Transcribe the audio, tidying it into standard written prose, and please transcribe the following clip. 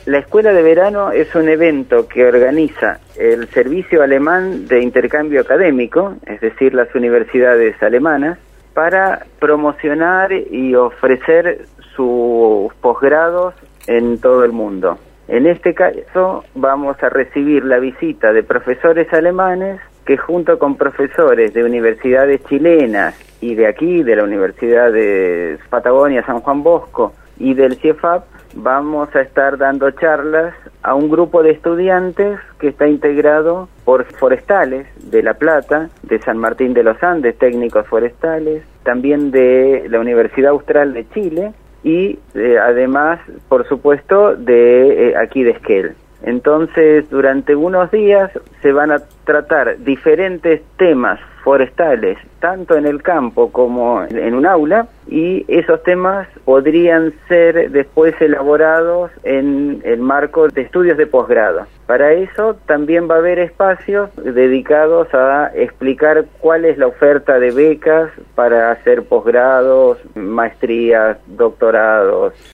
La Escuela de Verano es un evento que organiza el Servicio Alemán de Intercambio Académico, es decir, las universidades alemanas, para promocionar y ofrecer sus posgrados en todo el mundo. En este caso vamos a recibir la visita de profesores alemanes que junto con profesores de universidades chilenas y de aquí, de la Universidad de Patagonia San Juan Bosco y del CIEFAP, vamos a estar dando charlas a un grupo de estudiantes que está integrado por forestales de La Plata, de San Martín de los Andes, técnicos forestales, también de la Universidad Austral de Chile y además, por supuesto, de aquí de Esquel. Entonces, durante unos días se van a tratar diferentes temas forestales, tanto en el campo como en un aula, y esos temas podrían ser después elaborados en el marco de estudios de posgrado. Para eso también va a haber espacios dedicados a explicar cuál es la oferta de becas para hacer posgrados, maestrías, doctorados.